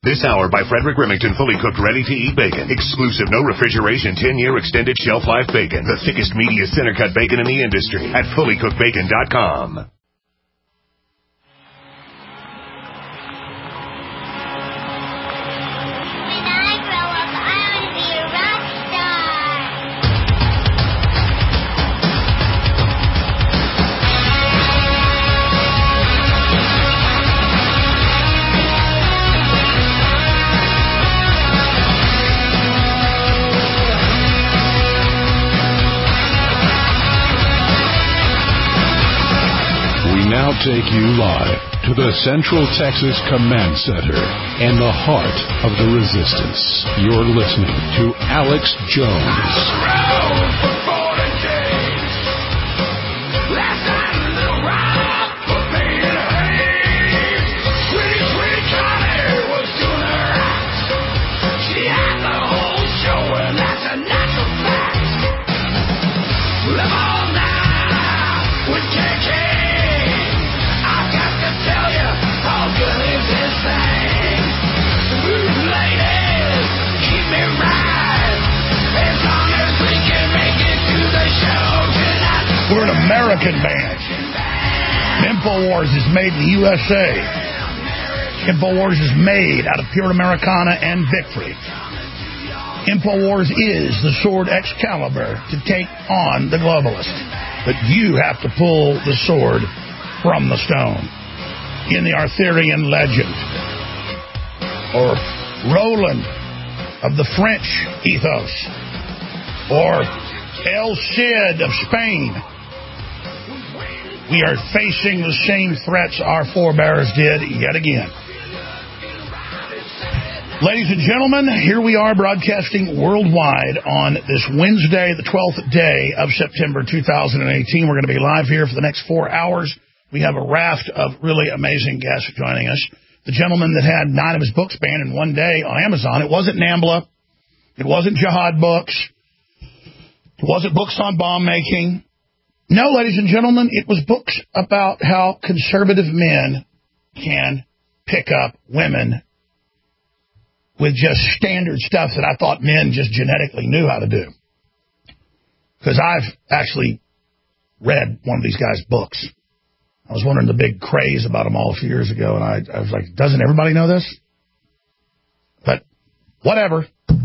This hour by Frederick Remington, fully cooked, ready-to-eat bacon. Exclusive, no refrigeration, 10-year extended shelf life bacon. The thickest, meatiest center-cut bacon in the industry at fullycookedbacon.com. Now take you live to the Central Texas Command Center and the heart of the resistance. You're listening to Alex Jones. We're an American band. InfoWars is made in the USA. InfoWars is made out of pure Americana and victory. InfoWars is the sword Excalibur to take on the globalist. But you have to pull the sword from the stone. In the Arthurian legend, or Roland of the French ethos, or El Cid of Spain, we are facing the same threats our forebears did yet again. Ladies and gentlemen, here we are broadcasting worldwide on this Wednesday, the 12th day of September 2018. We're going to be live here for the next 4 hours. We have a raft of really amazing guests joining us. The gentleman that had 9 of his books banned in one day on Amazon, it wasn't NAMBLA, it wasn't jihad books, it wasn't books on bomb making. No, ladies and gentlemen, it was books about how conservative men can pick up women with just standard stuff that I thought men just genetically knew how to do. Because I've actually read one of these guys' books. I was wondering the big craze about them all a few years ago, and I was like, doesn't everybody know this? But whatever.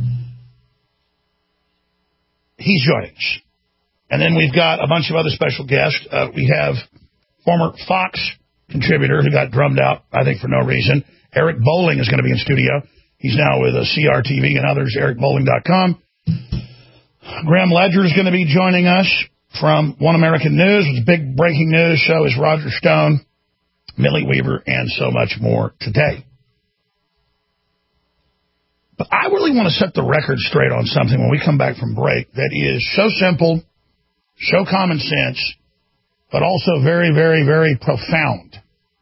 He's joining us. And then we've got a bunch of other special guests. We have former Fox contributor who got drummed out, I think, for no reason. Eric Bolling is going to be in studio. He's now with CRTV and others, ericbolling.com. Graham Ledger is going to be joining us from One American News. It's a big breaking news show is Roger Stone, Millie Weaver, and so much more today. But I really want to set the record straight on something when we come back from break that is so simple, so common sense, but also very, very, very profound.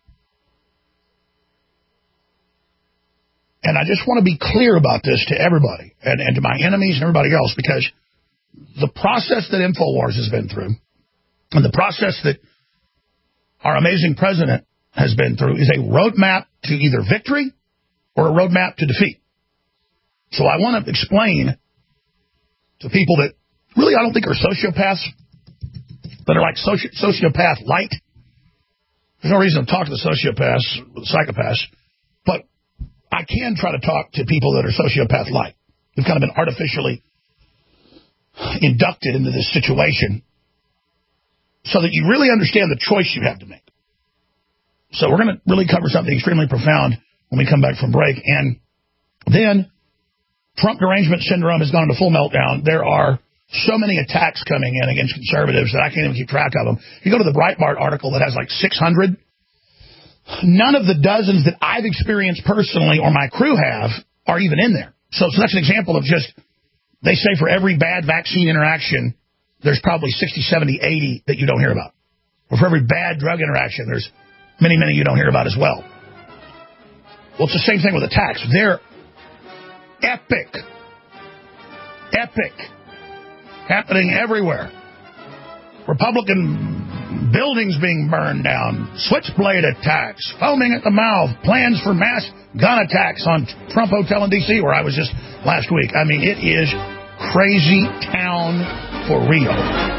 And I just want to be clear about this to everybody and to my enemies and everybody else, because the process that InfoWars has been through and the process that our amazing president has been through is a roadmap to either victory or a roadmap to defeat. So I want to explain to people that really I don't think are sociopaths, that are like sociopath light. There's no reason to talk to the sociopaths, psychopaths, but I can try to talk to people that are sociopath light, who've kind of been artificially inducted into this situation so that you really understand the choice you have to make. So we're going to really cover something extremely profound when we come back from break. And then Trump derangement syndrome has gone into full meltdown. There are so many attacks coming in against conservatives that I can't even keep track of them. If you go to the Breitbart article that has like 600, none of the dozens that I've experienced personally or my crew have are even in there. So that's an example of just, they say for every bad vaccine interaction, there's probably 60, 70, 80 that you don't hear about. Or for every bad drug interaction, there's many, many you don't hear about as well. Well, it's the same thing with attacks. They're epic. Epic. Happening everywhere. Republican buildings being burned down, switchblade attacks, foaming at the mouth, plans for mass gun attacks on Trump Hotel in D.C., where I was just last week. I mean, it is crazy town for real.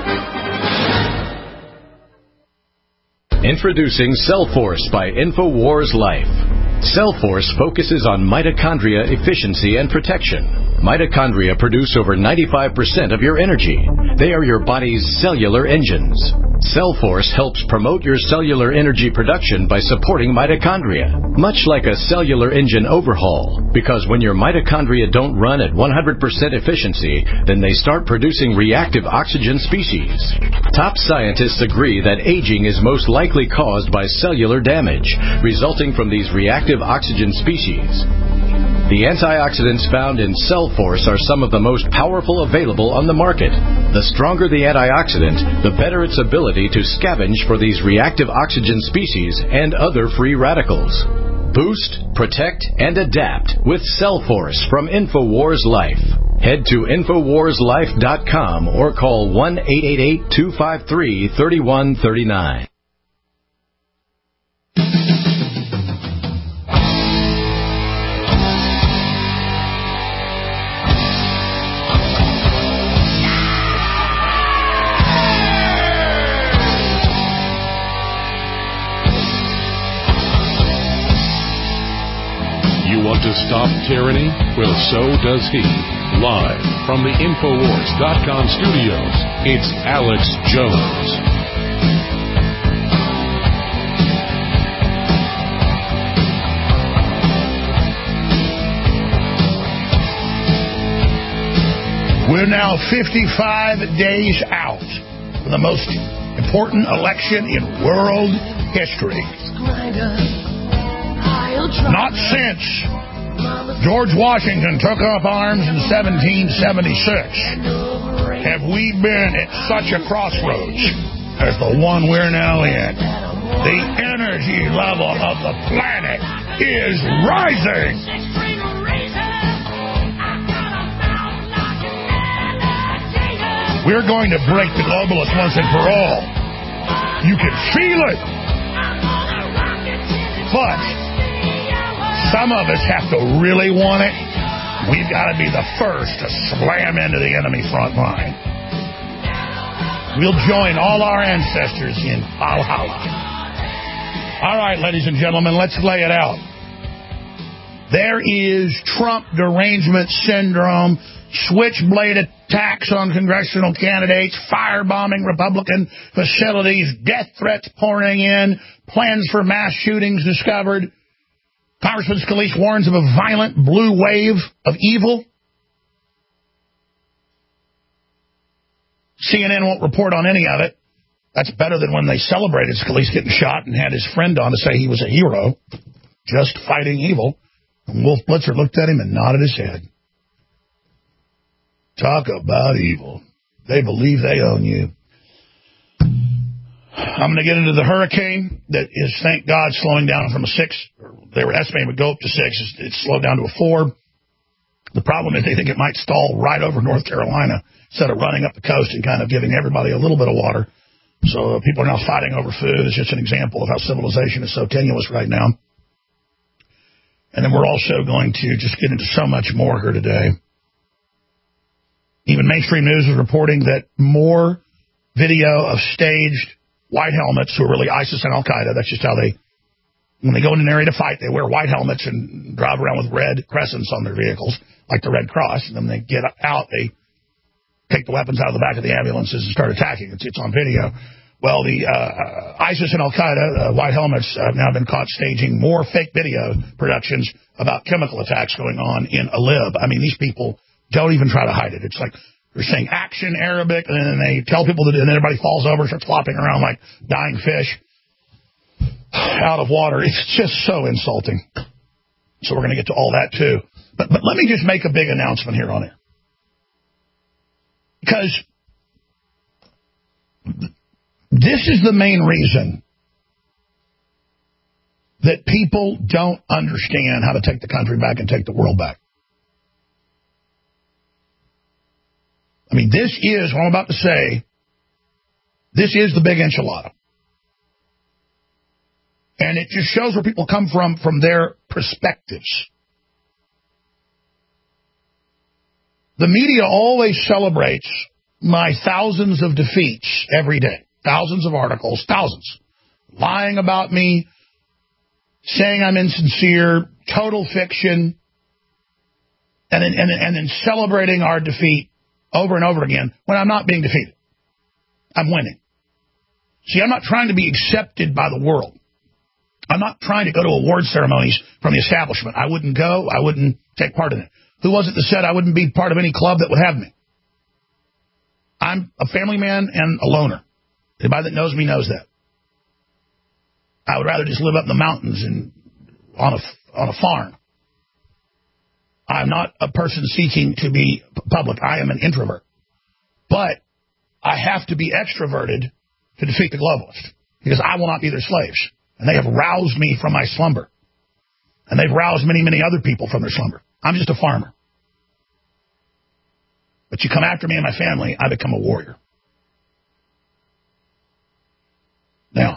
Introducing Cellforce by InfoWars Life. Cellforce focuses on mitochondria efficiency and protection. Mitochondria produce over 95% of your energy. They are your body's cellular engines. Cellforce helps promote your cellular energy production by supporting mitochondria, much like a cellular engine overhaul, because when your mitochondria don't run at 100% efficiency, then they start producing reactive oxygen species. Top scientists agree that aging is most likely caused by cellular damage, resulting from these reactive oxygen species. The antioxidants found in Cellforce are some of the most powerful available on the market. The stronger the antioxidant, the better its ability to scavenge for these reactive oxygen species and other free radicals. Boost, protect, and adapt with Cellforce from InfoWars Life. Head to InfoWarsLife.com or call 1-888-253-3139. Want to stop tyranny? Well, so does he. Live from the Infowars.com studios, it's Alex Jones. We're now 55 days out from the most important election in world history. Not since George Washington took up arms in 1776 have we been at such a crossroads as the one we're now in. The energy level of the planet is rising. We're going to break the globalists once and for all. You can feel it. But some of us have to really want it. We've got to be the first to slam into the enemy front line. We'll join all our ancestors in Valhalla. All right, ladies and gentlemen, let's lay it out. There is Trump derangement syndrome, switchblade attacks on congressional candidates, firebombing Republican facilities, death threats pouring in, plans for mass shootings discovered. Congressman Scalise warns of a violent blue wave of evil. CNN won't report on any of it. That's better than when they celebrated Scalise getting shot and had his friend on to say he was a hero, just fighting evil. And Wolf Blitzer looked at him and nodded his head. Talk about evil. They believe they own you. I'm going to get into the hurricane that is, thank God, slowing down from a 6. They were estimating it would go up to 6. It's slowed down to a 4. The problem is they think it might stall right over North Carolina instead of running up the coast and kind of giving everybody a little bit of water. So people are now fighting over food. It's just an example of how civilization is so tenuous right now. And then we're also going to just get into so much more here today. Even mainstream news is reporting that more video of staged white helmets who are really ISIS and Al-Qaeda. That's just how they, when they go in an area to fight, they wear white helmets and drive around with red crescents on their vehicles, like the Red Cross. And then they get out, they take the weapons out of the back of the ambulances and start attacking. It's on video. Well, the ISIS and Al-Qaeda white helmets have now been caught staging more fake video productions about chemical attacks going on in Idlib. I mean, these people don't even try to hide it. It's like they're saying action Arabic, and then they tell people to do, and then everybody falls over and starts flopping around like dying fish out of water. It's just so insulting. So we're going to get to all that too. But let me just make a big announcement here on it. Because this is the main reason that people don't understand how to take the country back and take the world back. I mean, this is what I'm about to say. This is the big enchilada. And it just shows where people come from their perspectives. The media always celebrates my thousands of defeats every day. Thousands of articles, thousands. Lying about me, saying I'm insincere, total fiction, and then celebrating our defeat over and over again when I'm not being defeated. I'm winning. See, I'm not trying to be accepted by the world. I'm not trying to go to award ceremonies from the establishment. I wouldn't go. I wouldn't take part in it. Who was it that said I wouldn't be part of any club that would have me? I'm a family man and a loner. Anybody that knows me knows that. I would rather just live up in the mountains and on a farm. I'm not a person seeking to be public. I am an introvert. But I have to be extroverted to defeat the globalists because I will not be their slaves. And they have roused me from my slumber. And they've roused many, many other people from their slumber. I'm just a farmer. But you come after me and my family, I become a warrior. Now,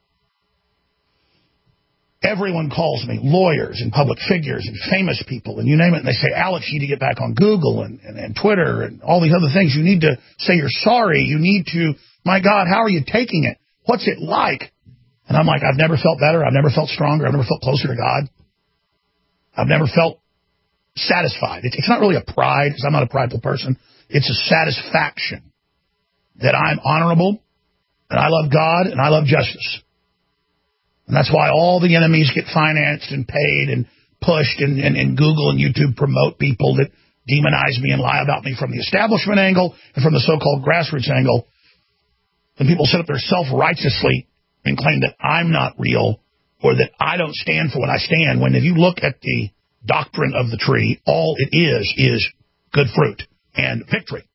everyone calls me, lawyers and public figures and famous people, and you name it, and they say, Alex, you need to get back on Google and Twitter and all these other things. You need to say you're sorry. You need to, my God, how are you taking it? What's it like? And I'm like, I've never felt better. I've never felt stronger. I've never felt closer to God. I've never felt satisfied. It's not really a pride, because I'm not a prideful person. It's a satisfaction that I'm honorable, and I love God, and I love justice. And that's why all the enemies get financed and paid and pushed, and Google and YouTube promote people that demonize me and lie about me from the establishment angle and from the so-called grassroots angle. And people sit up there self-righteously and claim that I'm not real or that I don't stand for what I stand, when if you look at the doctrine of the tree, all it is good fruit and victory.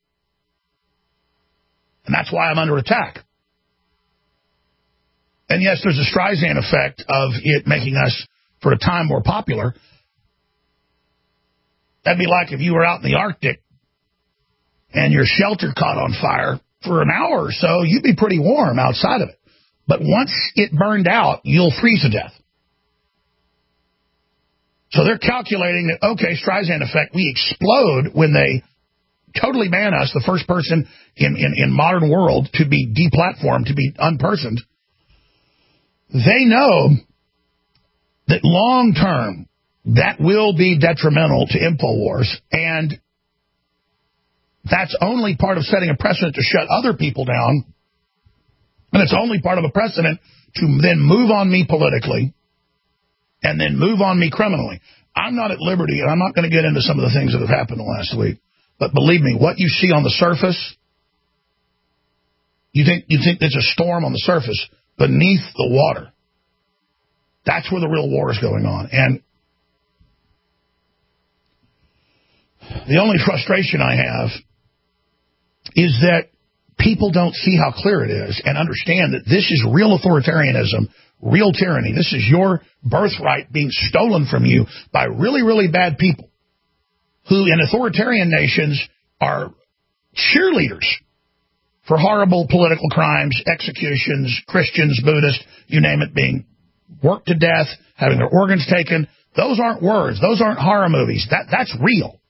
And that's why I'm under attack. And yes, there's a Streisand effect of it making us, for a time, more popular. That'd be like if you were out in the Arctic and your shelter caught on fire for an hour or so, you'd be pretty warm outside of it. But once it burned out, you'll freeze to death. So they're calculating that, okay, Streisand effect, we explode when they totally ban us, the first person in modern world to be deplatformed, to be unpersoned. They know that long term, that will be detrimental to InfoWars, and that's only part of setting a precedent to shut other people down, and it's only part of a precedent to then move on me politically and then move on me criminally. I'm not at liberty, and I'm not going to get into some of the things that have happened the last week, but believe me, what you see on the surface, you think there's a storm on the surface. Beneath the water, that's where the real war is going on. And the only frustration I have is that people don't see how clear it is and understand that this is real authoritarianism, real tyranny. This is your birthright being stolen from you by really, really bad people who in authoritarian nations are cheerleaders for horrible political crimes, executions, Christians, Buddhists, you name it, being worked to death, having their organs taken. Those aren't words. Those aren't horror movies. That's real.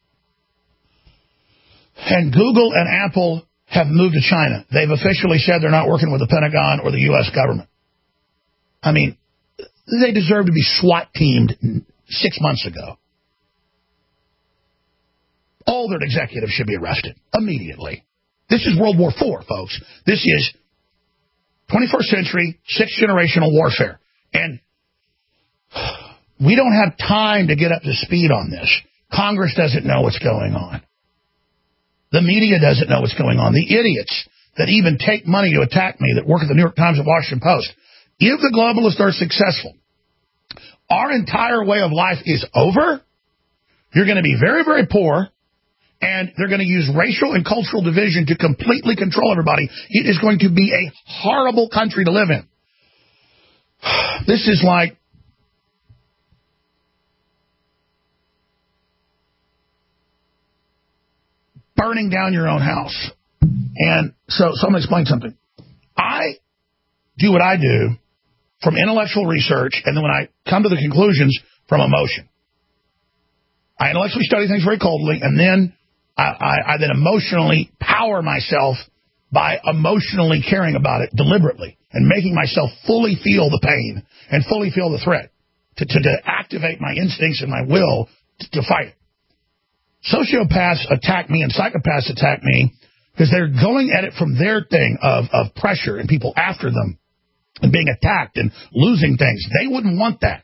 And Google and Apple have moved to China. They've officially said they're not working with the Pentagon or the U.S. government. I mean, they deserve to be SWAT teamed 6 months ago. All their executives should be arrested immediately. This is World War IV, folks. This is 21st century, 6th-generational warfare. And we don't have time to get up to speed on this. Congress doesn't know what's going on. The media doesn't know what's going on. The idiots that even take money to attack me that work at the New York Times and Washington Post. If the globalists are successful, our entire way of life is over. You're going to be very, very poor. And they're going to use racial and cultural division to completely control everybody. It is going to be a horrible country to live in. This is like burning down your own house. And so I'm going to explain something. I do what I do from intellectual research, and then when I come to the conclusions, from emotion. I intellectually study things very coldly, and then I then emotionally power myself by emotionally caring about it deliberately and making myself fully feel the pain and fully feel the threat to activate my instincts and my will to fight it. Sociopaths attack me and psychopaths attack me because they're going at it from their thing of pressure and people after them and being attacked and losing things. They wouldn't want that.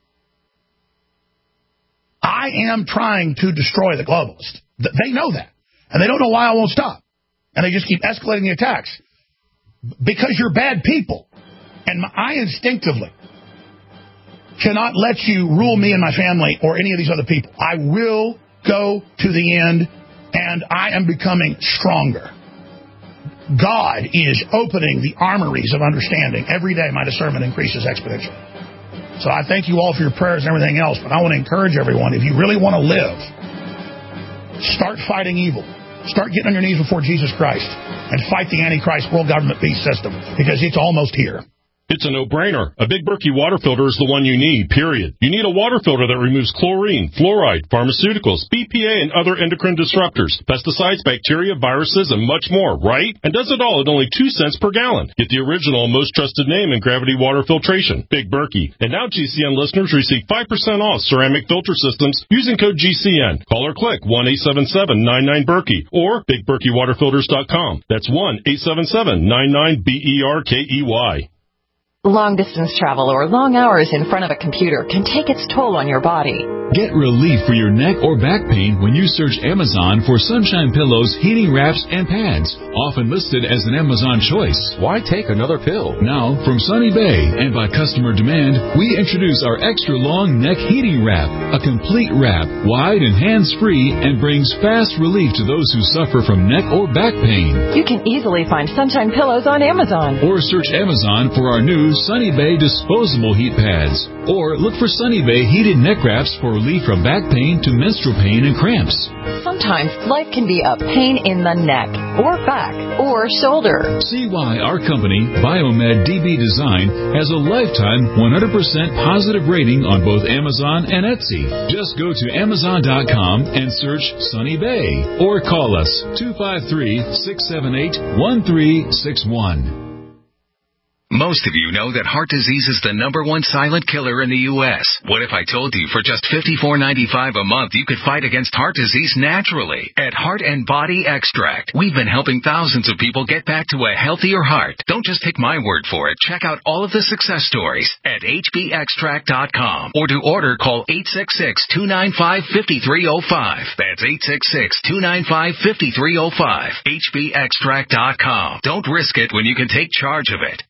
I am trying to destroy the globalists. They know that. And they don't know why I won't stop. And they just keep escalating the attacks. Because you're bad people. And I instinctively cannot let you rule me and my family or any of these other people. I will go to the end, and I am becoming stronger. God is opening the armories of understanding. Every day my discernment increases exponentially. So I thank you all for your prayers and everything else, but I want to encourage everyone, if you really want to live, start fighting evil. Start getting on your knees before Jesus Christ and fight the Antichrist world government beast system, because it's almost here. It's a no-brainer. A Big Berkey water filter is the one you need, period. You need a water filter that removes chlorine, fluoride, pharmaceuticals, BPA, and other endocrine disruptors, pesticides, bacteria, viruses, and much more, right? And does it all at only 2 cents per gallon. Get the original and most trusted name in gravity water filtration, Big Berkey. And now GCN listeners receive 5% off ceramic filter systems using code GCN. Call or click 1-877-99-BERKEY or BigBerkeyWaterFilters.com. That's 1-877-99-BERKEY. Long-distance travel or long hours in front of a computer can take its toll on your body. Get relief for your neck or back pain when you search Amazon for Sunshine Pillows, heating wraps, and pads, often listed as an Amazon choice. Why take another pill? Now, from Sunny Bay and by customer demand, we introduce our extra long neck heating wrap, a complete wrap, wide and hands-free, and brings fast relief to those who suffer from neck or back pain. You can easily find Sunshine Pillows on Amazon. Or search Amazon for our new Sunny Bay disposable heat pads. Or look for Sunny Bay heated neck wraps for relief from back pain to menstrual pain and cramps. Sometimes life can be a pain in the neck, or back, or shoulder. See why our company, Biomed DB Design, has a lifetime 100% positive rating on both Amazon and Etsy. Just go to Amazon.com and search Sunny Bay, or call us 253-678-1361. Most of you know that heart disease is the #1 silent killer in the U.S. What if I told you for just $54.95 a month you could fight against heart disease naturally? At Heart and Body Extract, we've been helping thousands of people get back to a healthier heart. Don't just take my word for it. Check out all of the success stories at hbextract.com. Or to order, call 866-295-5305. That's 866-295-5305. hbextract.com. Don't risk it when you can take charge of it.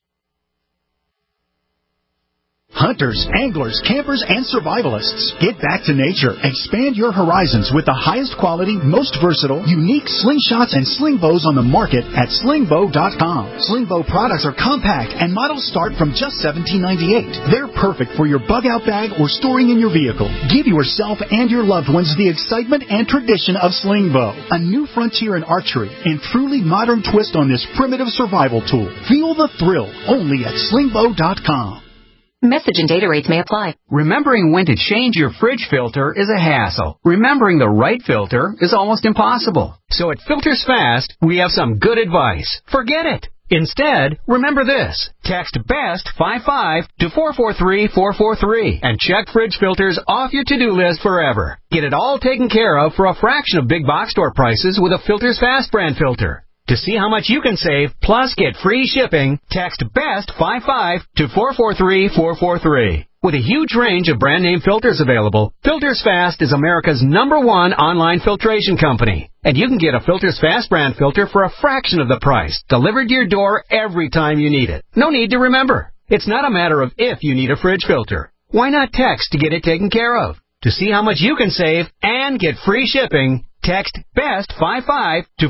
Hunters, anglers, campers, and survivalists, get back to nature. Expand your horizons with the highest quality, most versatile, unique slingshots and sling bows on the market at slingbow.com. Sling bow products are compact and models start from just $17.98. They're perfect for your bug-out bag or storing in your vehicle. Give yourself and your loved ones the excitement and tradition of sling bow, a new frontier in archery and truly modern twist on this primitive survival tool. Feel the thrill only at slingbow.com. Message and data rates may apply. Remembering when to change your fridge filter is a hassle. Remembering the right filter is almost impossible. So at Filters Fast, we have some good advice. Forget it. Instead, remember this. Text BEST55 to 443-443 and check fridge filters off your to-do list forever. Get it all taken care of for a fraction of big box store prices with a Filters Fast brand filter. To see how much you can save, plus get free shipping, text BEST55 to 443-443. With a huge range of brand name filters available, Filters Fast is America's #1 online filtration company. And you can get a Filters Fast brand filter for a fraction of the price, delivered to your door every time you need it. No need to remember. It's not a matter of if you need a fridge filter. Why not text to get it taken care of? To see how much you can save and get free shipping, text BEST55 to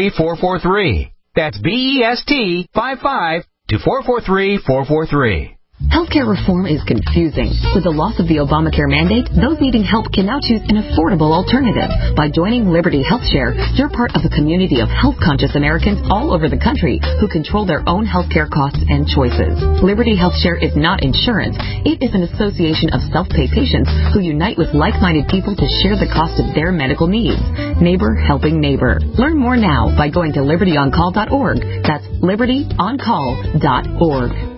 443-443. That's BEST55 to 443-443. Healthcare reform is confusing. With the loss of the Obamacare mandate, those needing help can now choose an affordable alternative. By joining Liberty HealthShare, you're part of a community of health-conscious Americans all over the country who control their own healthcare costs and choices. Liberty HealthShare is not insurance. It is an association of self-pay patients who unite with like-minded people to share the cost of their medical needs. Neighbor helping neighbor. Learn more now by going to libertyoncall.org. That's libertyoncall.org.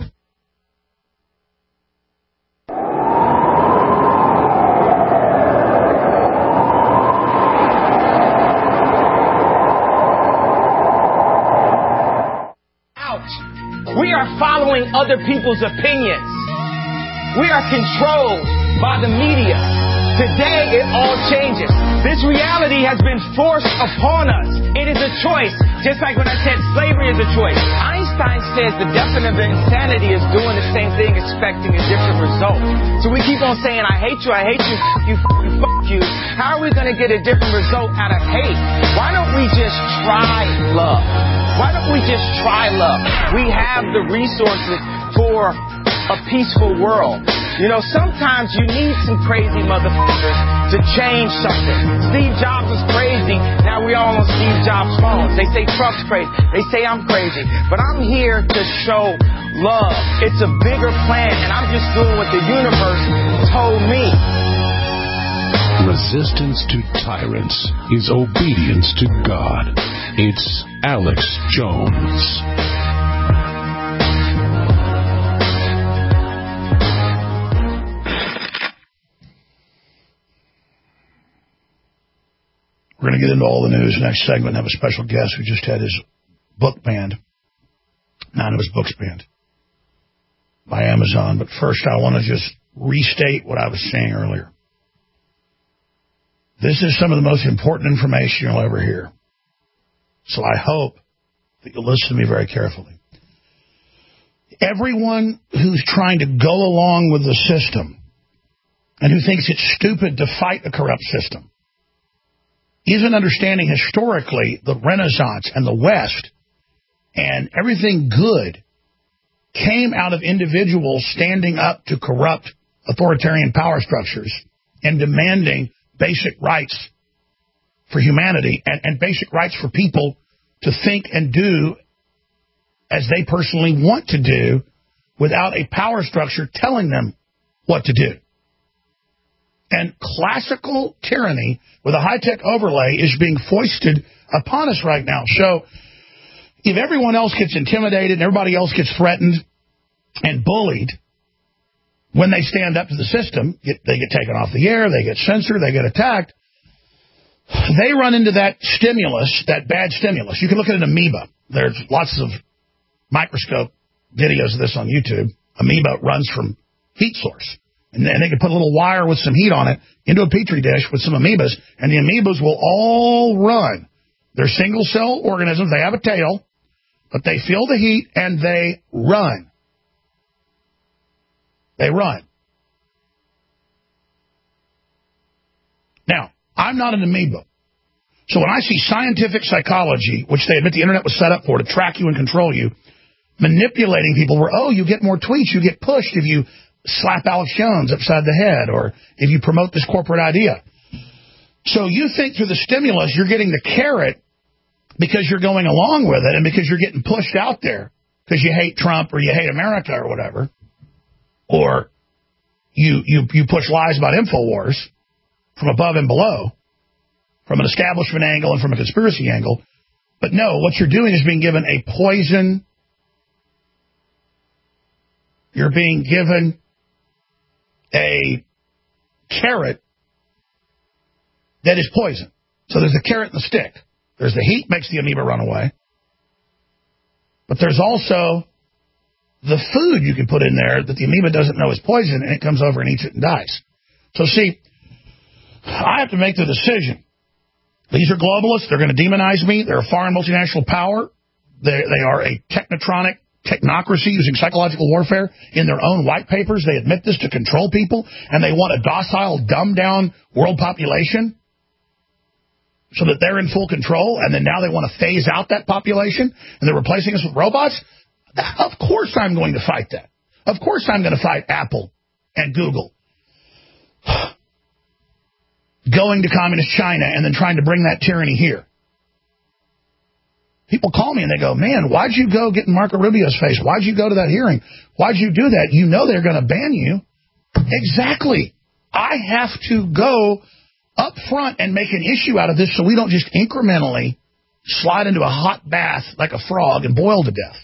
We are following other people's opinions. We are controlled by the media. Today, it all changes. This reality has been forced upon us. It is a choice, just like when I said slavery is a choice. Einstein says the definition of insanity is doing the same thing, expecting a different result. So we keep on saying, I hate you, fuck you, fuck you. How are we going to get a different result out of hate? Why don't we just try love? Why don't we just try love? We have the resources for a peaceful world. You know, sometimes you need some crazy motherfuckers to change something. Steve Jobs was crazy. Now we all on Steve Jobs' phones. They say Trump's crazy. They say I'm crazy. But I'm here to show love. It's a bigger plan, and I'm just doing what the universe told me. Resistance to tyrants is obedience to God. It's Alex Jones. We're going to get into all the news next segment and have a special guest who just had his book banned. 9 of his books banned by Amazon. But first, I want to just restate what I was saying earlier. This is some of the most important information you'll ever hear. So I hope that you'll listen to me very carefully. Everyone who's trying to go along with the system and who thinks it's stupid to fight a corrupt system isn't understanding historically the Renaissance and the West and everything good came out of individuals standing up to corrupt authoritarian power structures and demanding basic rights for humanity and basic rights for people to think and do as they personally want to do without a power structure telling them what to do. And classical tyranny with a high-tech overlay is being foisted upon us right now. So if everyone else gets intimidated and everybody else gets threatened and bullied when they stand up to the system, they get taken off the air, they get censored, they get attacked, they run into that stimulus, that bad stimulus. You can look at an amoeba. There's lots of microscope videos of this on YouTube. Amoeba runs from heat source. And then they can put a little wire with some heat on it into a petri dish with some amoebas, and the amoebas will all run. They're single-cell organisms. They have a tail, but they feel the heat, and they run. They run. Now, I'm not an amoeba. So when I see scientific psychology, which they admit the internet was set up for to track you and control you, manipulating people where, oh, you get more tweets, you get pushed if you slap Alex Jones upside the head or if you promote this corporate idea. So you think through the stimulus you're getting the carrot because you're going along with it and because you're getting pushed out there because you hate Trump or you hate America or whatever, or you push lies about InfoWars from above and below, from an establishment angle and from a conspiracy angle. But no, what you're doing is being given a poison. You're being given a carrot that is poison. So there's the carrot and the stick. There's the heat, makes the amoeba run away. But there's also the food you can put in there that the amoeba doesn't know is poison, and it comes over and eats it and dies. So see, I have to make the decision. These are globalists. They're going to demonize me. They're a foreign multinational power. They are a technocratic technocracy using psychological warfare in their own white papers. They admit this to control people, and they want a docile, dumbed-down world population so that they're in full control, and then now they want to phase out that population, and they're replacing us with robots. Of course I'm going to fight that. Of course I'm going to fight Apple and Google going to communist China and then trying to bring that tyranny here. People call me and they go, man, why'd you go get in Marco Rubio's face? Why'd you go to that hearing? Why'd you do that? You know they're going to ban you. Exactly. I have to go up front and make an issue out of this so we don't just incrementally slide into a hot bath like a frog and boil to death.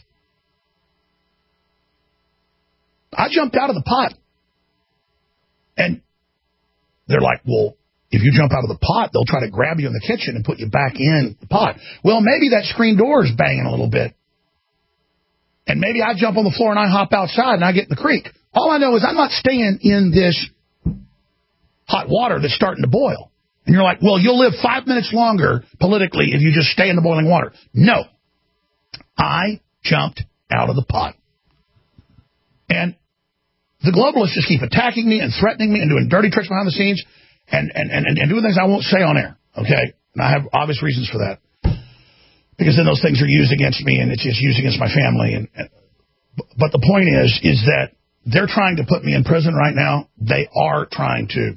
I jumped out of the pot. And they're like, well, if you jump out of the pot, they'll try to grab you in the kitchen and put you back in the pot. Well, maybe that screen door is banging a little bit. And maybe I jump on the floor and I hop outside and I get in the creek. All I know is I'm not staying in this hot water that's starting to boil. And you're like, well, you'll live 5 minutes longer politically if you just stay in the boiling water. No. I jumped out of the pot. And the globalists just keep attacking me and threatening me and doing dirty tricks behind the scenes and doing things I won't say on air, okay? And I have obvious reasons for that. Because then those things are used against me and it's just used against my family. But the point is that they're trying to put me in prison right now. They are trying to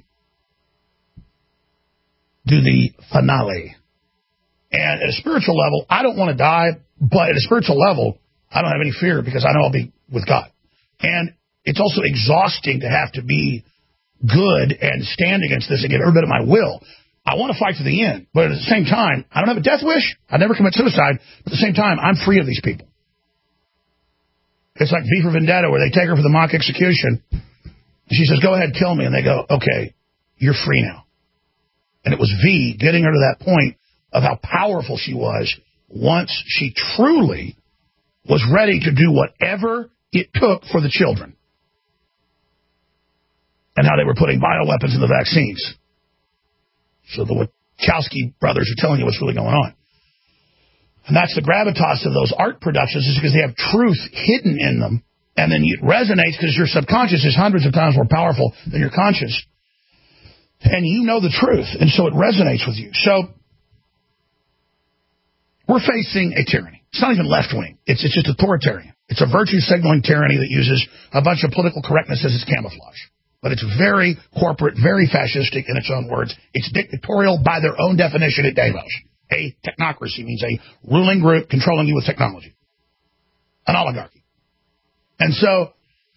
do the finale. And at a spiritual level, I don't want to die, but at a spiritual level, I don't have any fear because I know I'll be with God. And it's also exhausting to have to be good and stand against this and get every bit of my will. I want to fight to the end, but at the same time, I don't have a death wish. I never commit suicide, but at the same time, I'm free of these people. It's like V for Vendetta, where they take her for the mock execution. She says, go ahead, kill me. And they go, okay, you're free now. And it was V getting her to that point of how powerful she was once she truly was ready to do whatever it took for the children. And how they were putting bioweapons in the vaccines. So the Wachowski brothers are telling you what's really going on. And that's the gravitas of those art productions, is because they have truth hidden in them. And then it resonates because your subconscious is hundreds of times more powerful than your conscious. And you know the truth. And so it resonates with you. So we're facing a tyranny. It's not even left-wing. It's just authoritarian. It's a virtue-signaling tyranny that uses a bunch of political correctness as its camouflage. But it's very corporate, very fascistic in its own words. It's dictatorial by their own definition at Davos. A technocracy means a ruling group controlling you with technology. An oligarchy. And so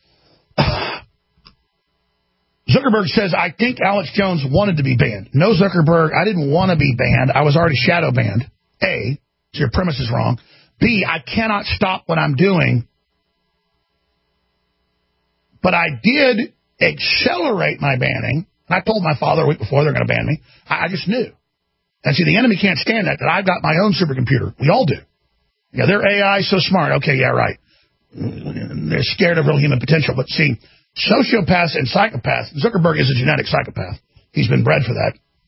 Zuckerberg says, I think Alex Jones wanted to be banned. No, Zuckerberg, I didn't want to be banned. I was already shadow banned. A, so your premise is wrong. B, I cannot stop what I'm doing. But I did accelerate my banning. I told my father a week before they're going to ban me. I just knew. And see, the enemy can't stand that I've got my own supercomputer. We all do. Yeah, their AI is so smart. Okay, yeah, right. They're scared of real human potential. But see, sociopaths and psychopaths, Zuckerberg is a genetic psychopath. He's been bred for that.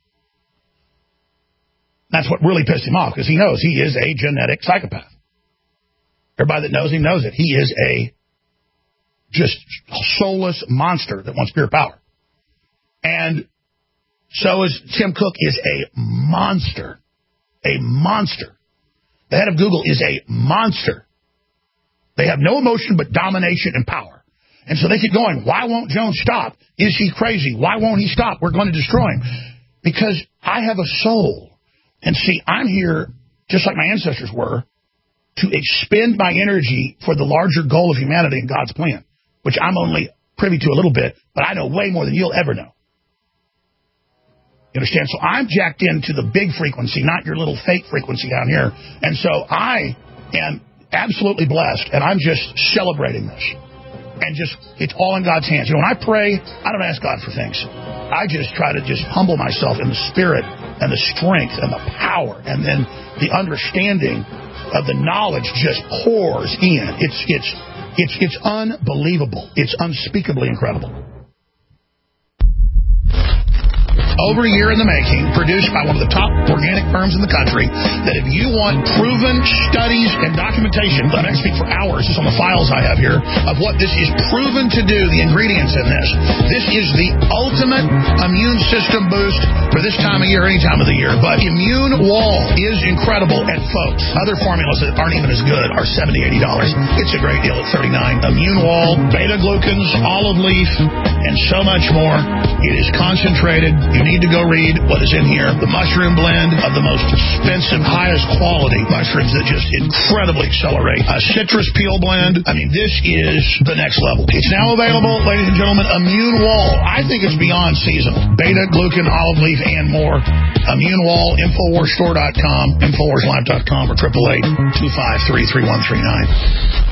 That's what really pissed him off, because he knows he is a genetic psychopath. Everybody that knows him knows it. He is a just soulless monster that wants pure power. And so is Tim Cook is a monster. A monster. The head of Google is a monster. They have no emotion but domination and power. And so they keep going, why won't Jones stop? Is he crazy? Why won't he stop? We're going to destroy him. Because I have a soul. And see, I'm here, just like my ancestors were, to expend my energy for the larger goal of humanity and God's plan, which I'm only privy to a little bit, but I know way more than you'll ever know. You understand? So I'm jacked into the big frequency, not your little fake frequency down here. And so I am absolutely blessed, and I'm just celebrating this. And just, it's all in God's hands. You know, when I pray, I don't ask God for things. I just try to just humble myself in the spirit and the strength and the power, and then the understanding of the knowledge just pours in. It's unbelievable. It's unspeakably incredible. over a year in the making, produced by one of the top organic firms in the country, that if you want proven studies and documentation, I can speak for hours, just on the files I have here, of what this is proven to do, the ingredients in this. This is the ultimate immune system boost for this time of year, any time of the year. But Immune Wall is incredible. And folks, other formulas that aren't even as good are $70, $80. It's a great deal at $39. Immune Wall, beta-glucans, olive leaf, and so much more. It is concentrated. You need to go read what is in here. The mushroom blend of the most expensive, highest quality mushrooms that just incredibly accelerate. A citrus peel blend. I mean, this is the next level. It's now available, ladies and gentlemen. Immune Wall. I think it's beyond seasonal. Beta-glucan, olive leaf, and more. Immune Wall, InfoWarsStore.com, InfoWarsLive.com, or 888-253-3139.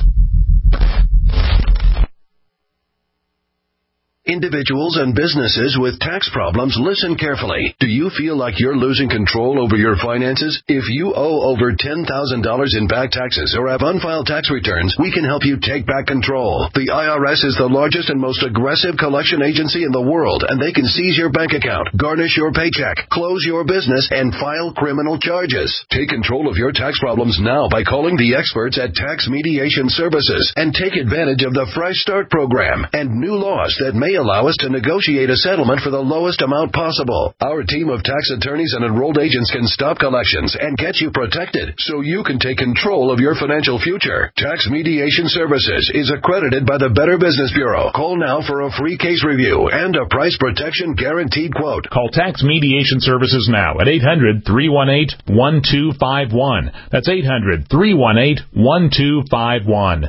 Individuals and businesses with tax problems, listen carefully. Do you feel like you're losing control over your finances? If you owe over $10,000 in back taxes or have unfiled tax returns, we can help you take back control. The IRS is the largest and most aggressive collection agency in the world, and they can seize your bank account, garnish your paycheck, close your business, and file criminal charges. Take control of your tax problems now by calling the experts at Tax Mediation Services and take advantage of the Fresh Start program and new laws that may allow us to negotiate a settlement for the lowest amount possible. Our team of tax attorneys and enrolled agents can stop collections and get you protected so you can take control of your financial future. Tax Mediation Services is accredited by the Better Business Bureau. Call now for a free case review and a price protection guaranteed quote. Call Tax Mediation Services now at 800-318-1251. That's 800-318-1251.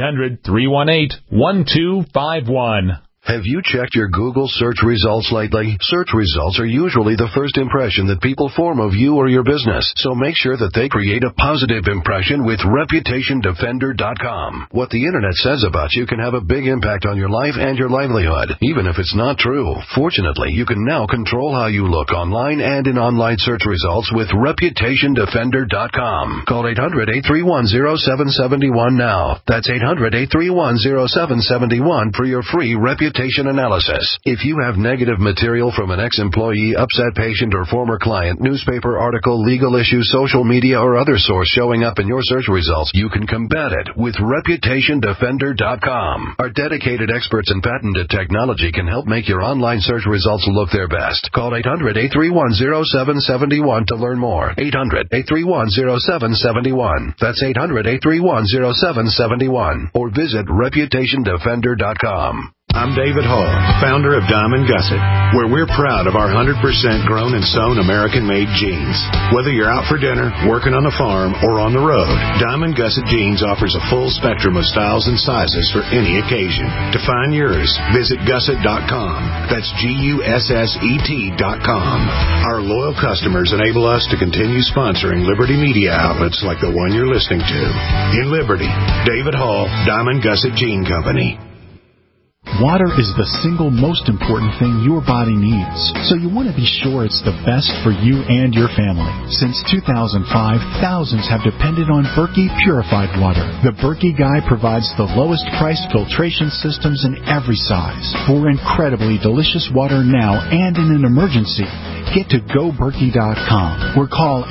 800-318-1251. Have you checked your Google search results lately? Search results are usually the first impression that people form of you or your business, so make sure that they create a positive impression with ReputationDefender.com. What the Internet says about you can have a big impact on your life and your livelihood, even if it's not true. Fortunately, you can now control how you look online and in online search results with ReputationDefender.com. Call 800-831-0771 now. That's 800-831-0771 for your free reputation analysis. If you have negative material from an ex-employee, upset patient, or former client, newspaper article, legal issue, social media, or other source showing up in your search results, you can combat it with ReputationDefender.com. Our dedicated experts in patented technology can help make your online search results look their best. Call 800-831-0771 to learn more. 800-831-0771. That's 800-831-0771. Or visit ReputationDefender.com. I'm David Hall, founder of Diamond Gusset, where we're proud of our 100% grown and sewn American-made jeans. Whether you're out for dinner, working on a farm, or on the road, Diamond Gusset Jeans offers a full spectrum of styles and sizes for any occasion. To find yours, visit Gusset.com. That's Gusset.com. Our loyal customers enable us to continue sponsoring Liberty media outlets like the one you're listening to. In Liberty, David Hall, Diamond Gusset Jean Company. Water is the single most important thing your body needs, so you want to be sure it's the best for you and your family. Since 2005, thousands have depended on Berkey purified water. The Berkey Guy provides the lowest priced filtration systems in every size. For incredibly delicious water now and in an emergency, get to GoBerkey.com or call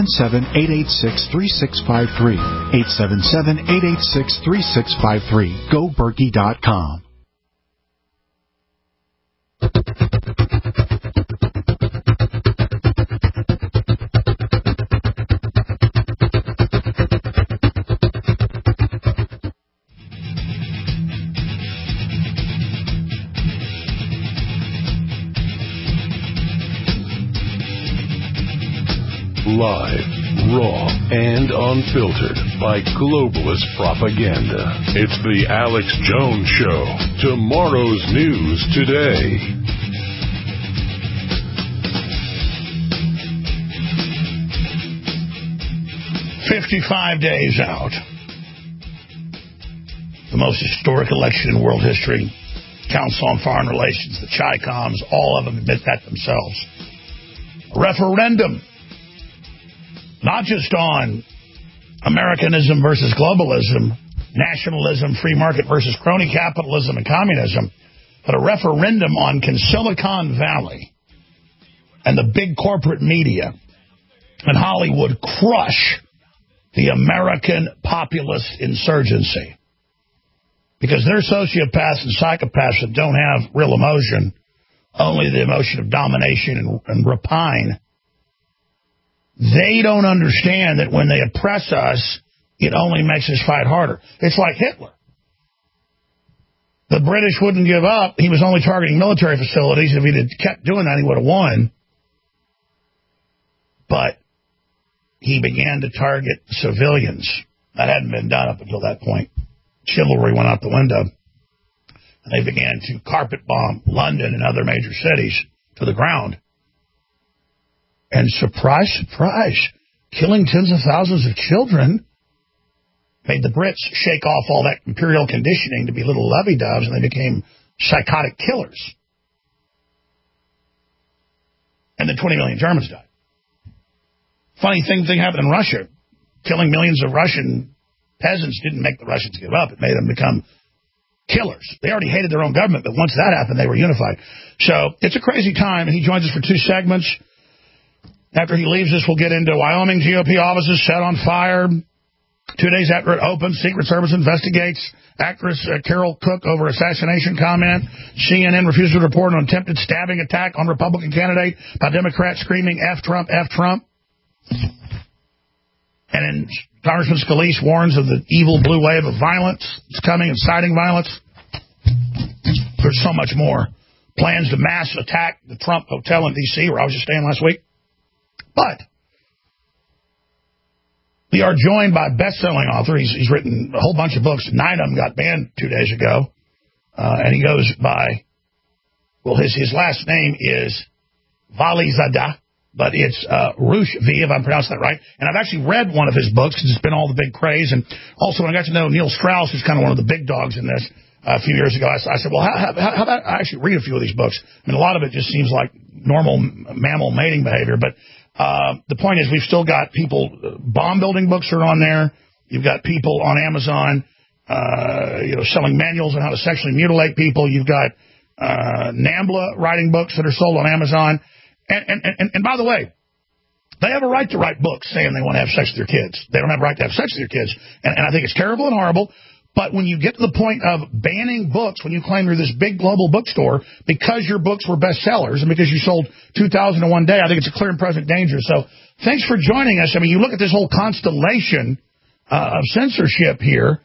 877-886-3653. 877-886-3653. GoBerkey.com. Live, raw, and unfiltered by globalist propaganda. It's the Alex Jones Show. Tomorrow's news today. "55 days out. The most historic election in world history. Council on Foreign Relations, the Chi-Coms, all of them admit that themselves. A referendum. Not just on Americanism versus globalism, nationalism, free market versus crony capitalism and communism, but a referendum on can Silicon Valley and the big corporate media and Hollywood crush the American populist insurgency. Because they're sociopaths and psychopaths that don't have real emotion, only the emotion of domination and rapine. They don't understand that when they oppress us, it only makes us fight harder. It's like Hitler. The British wouldn't give up. He was only targeting military facilities. If he'd have kept doing that, he would have won. But he began to target civilians. That hadn't been done up until that point. Chivalry went out the window. And they began to carpet bomb London and other major cities to the ground. And surprise, surprise, killing tens of thousands of children made the Brits shake off all that imperial conditioning to be little lovey-doves, and they became psychotic killers. And then 20 million Germans died. Funny thing happened in Russia. Killing millions of Russian peasants didn't make the Russians give up. It made them become killers. They already hated their own government, but once that happened, they were unified. So it's a crazy time, and he joins us for 2 segments. After he leaves us, we'll get into Wyoming GOP offices set on fire. 2 days after it opens, Secret Service investigates actress Carol Cook over assassination comment. CNN refuses to report on attempted stabbing attack on Republican candidate by Democrats screaming F Trump, F Trump. And then Congressman Scalise warns of the evil blue wave of violence. It's coming, inciting violence. There's so much more. Plans to mass attack the Trump Hotel in D.C., where I was just staying last week. But we are joined by a best-selling author. He's written a whole bunch of books. 9 of them got banned 2 days ago. And he goes by, well, his last name is Valizadeh, but it's Rushdi, if I'm pronouncing that right. And I've actually read one of his books because it's been all the big craze. And also, when I got to know Neil Strauss, who's kind of one of the big dogs in this, a few years ago, I said, well, how about I actually read a few of these books? I mean, a lot of it just seems like normal mammal mating behavior, but the point is, we've still got people, bomb building books are on there. You've got people on Amazon, selling manuals on how to sexually mutilate people. You've got NAMBLA writing books that are sold on Amazon. And by the way, they have a right to write books saying they want to have sex with their kids. They don't have a right to have sex with their kids. And I think it's terrible and horrible. But when you get to the point of banning books, when you claim you're this big global bookstore because your books were bestsellers and because you sold 2,000 in one day, I think it's a clear and present danger. So thanks for joining us. I mean, you look at this whole constellation of censorship here,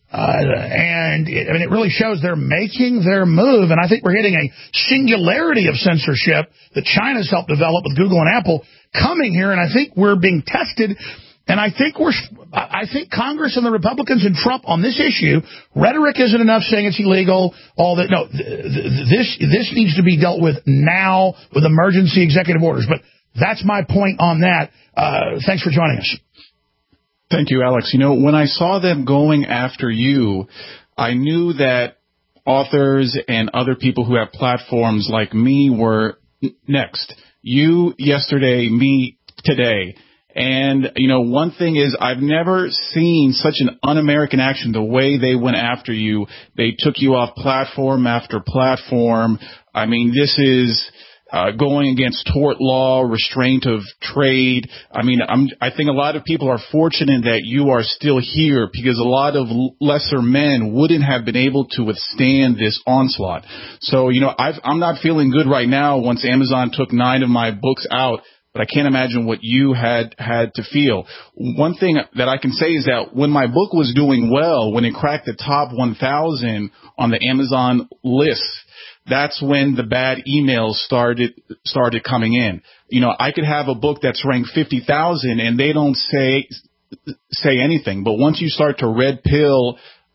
and it really shows they're making their move. And I think we're hitting a singularity of censorship that China's helped develop with Google and Apple coming here. And I think we're being tested. And I think Congress and the Republicans and Trump on this issue, rhetoric isn't enough saying it's illegal. All that, no, this needs to be dealt with now with emergency executive orders. But that's my point on that. Thanks for joining us. Thank you, Alex. When I saw them going after you, I knew that authors and other people who have platforms like me were next. You yesterday, me today. And, one thing is I've never seen such an un-American action the way they went after you. They took you off platform after platform. I mean, this is going against tort law, restraint of trade. I mean, I think a lot of people are fortunate that you are still here because a lot of lesser men wouldn't have been able to withstand this onslaught. So, I'm not feeling good right now once Amazon took 9 of my books out. But I can't imagine what you had to feel. One thing that I can say is that when my book was doing well, when it cracked the top 1,000 on the Amazon list, that's when the bad emails started coming in. I could have a book that's ranked 50,000 and they don't say anything. But once you start to red pill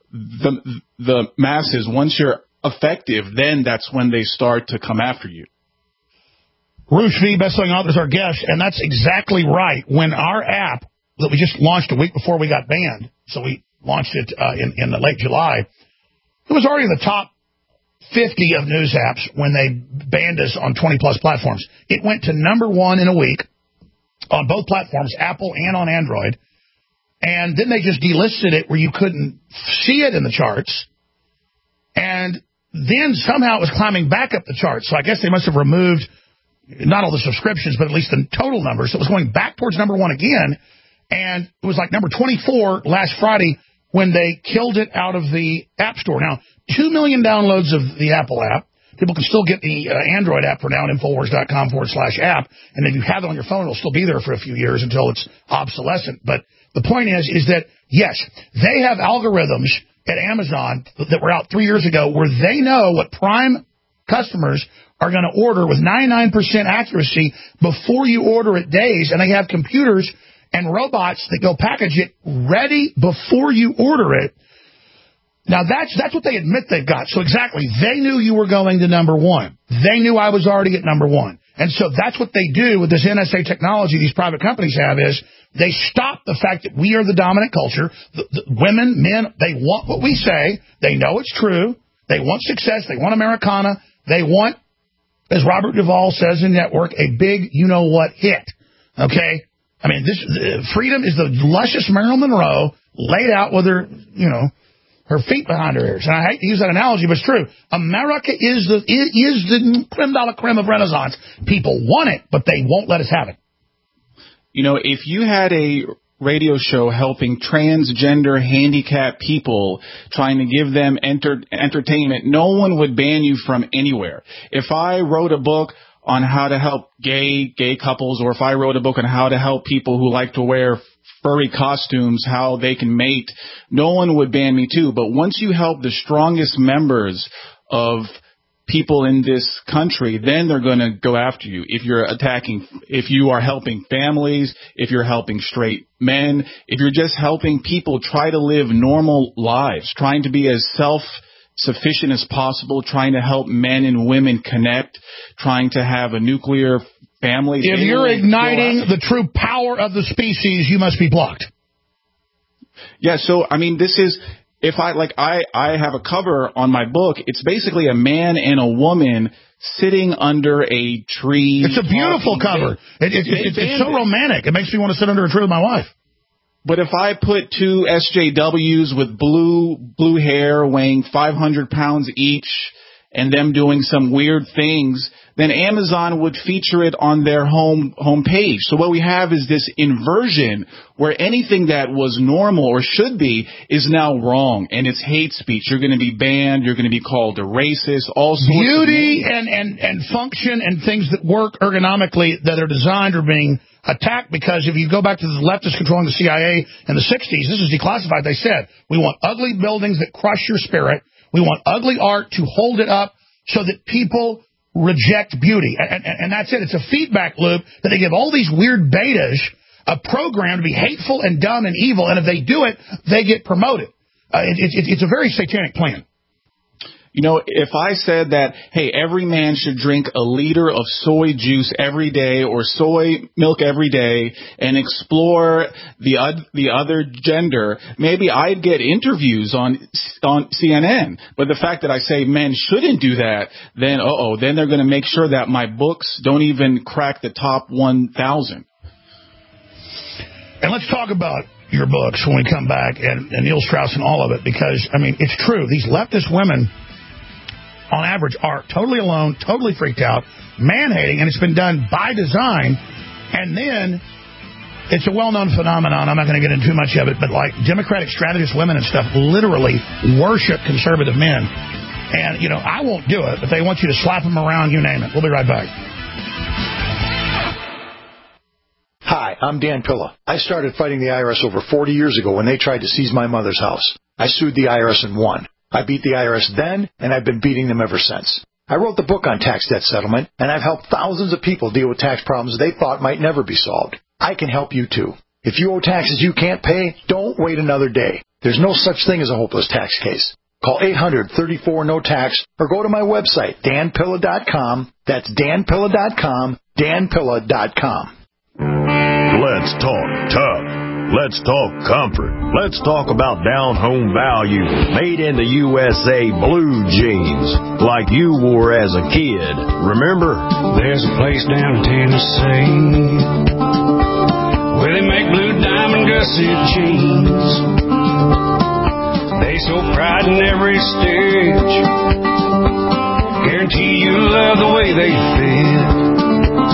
the masses, once you're effective, then that's when they start to come after you. Rushdi, best-selling author, is our guest, and that's exactly right. When our app that we just launched a week before we got banned, so we launched it in late July, it was already in the top 50 of news apps when they banned us on 20-plus platforms. It went to number 1 in a week on both platforms, Apple and on Android, and then they just delisted it where you couldn't see it in the charts, and then somehow it was climbing back up the charts. So I guess they must have removed not all the subscriptions, but at least the total numbers. So it was going back towards number 1 again. And it was like number 24 last Friday when they killed it out of the App Store. Now, 2 million downloads of the Apple app. People can still get the Android app for now at Infowars.com/app. And if you have it on your phone, it'll still be there for a few years until it's obsolescent. But the point is that, yes, they have algorithms at Amazon that were out 3 years ago where they know what Prime customers are going to order with 99% accuracy before you order it days. And they have computers and robots that go package it ready before you order it. Now, that's what they admit they've got. So exactly, they knew you were going to number 1. They knew I was already at number 1. And so that's what they do with this NSA technology these private companies have is they stop the fact that we are the dominant culture. The women, men, they want what we say. They know it's true. They want success. They want Americana. They want, as Robert Duvall says in Network, a big you-know-what hit. Okay? I mean, this freedom is the luscious Marilyn Monroe laid out with her, her feet behind her ears. And I hate to use that analogy, but it's true. America is the creme de la creme of Renaissance. People want it, but they won't let us have it. If you had a radio show helping transgender handicapped people, trying to give them entertainment, no one would ban you from anywhere. If I wrote a book on how to help gay couples, or if I wrote a book on how to help people who like to wear furry costumes, how they can mate, no one would ban me too. But once you help the strongest members of people in this country, then they're going to go after you. If you are helping families, if you're helping straight men, if you're just helping people try to live normal lives, trying to be as self-sufficient as possible, trying to help men and women connect, trying to have a nuclear family. If you're igniting the true power of the species, you must be blocked. Yeah, so, I mean, this is... If I have a cover on my book, it's basically a man and a woman sitting under a tree. It's a beautiful cover. It's so romantic. It makes me want to sit under a tree with my wife. But if I put 2 SJWs with blue hair weighing 500 pounds each and them doing some weird things, then Amazon would feature it on their home page. So what we have is this inversion where anything that was normal or should be is now wrong, and it's hate speech. You're going to be banned. You're going to be called a racist. All sorts beauty and function and things that work ergonomically that are designed are being attacked, because if you go back to the leftists controlling the CIA in the 60s, this is declassified. They said, we want ugly buildings that crush your spirit. We want ugly art to hold it up so that people reject beauty. And that's it. It's a feedback loop that they give all these weird betas a program to be hateful and dumb and evil, and if they do it, they get promoted. It's a very satanic plan. If I said that, hey, every man should drink a liter of soy juice every day or soy milk every day and explore the other gender, maybe I'd get interviews on CNN. But the fact that I say men shouldn't do that, then they're going to make sure that my books don't even crack the top 1,000. And let's talk about your books when we come back, and Neil Strauss and all of it, because, I mean, it's true. These leftist women, on average, are totally alone, totally freaked out, man-hating, and it's been done by design. And then it's a well-known phenomenon. I'm not going to get into too much of it, but like Democratic strategist women and stuff literally worship conservative men. And, I won't do it, but they want you to slap them around, you name it. We'll be right back. Hi, I'm Dan Pilla. I started fighting the IRS over 40 years ago when they tried to seize my mother's house. I sued the IRS and won. I beat the IRS then, and I've been beating them ever since. I wrote the book on tax debt settlement, and I've helped thousands of people deal with tax problems they thought might never be solved. I can help you, too. If you owe taxes you can't pay, don't wait another day. There's no such thing as a hopeless tax case. Call 800-34-NO-TAX or go to my website, danpilla.com. That's danpilla.com, danpilla.com. Let's talk tough. Let's talk comfort. Let's talk about down-home value, made in the USA blue jeans, like you wore as a kid. Remember? There's a place down in Tennessee where they make blue diamond gusset jeans. They show pride in every stitch, guarantee you love the way they fit.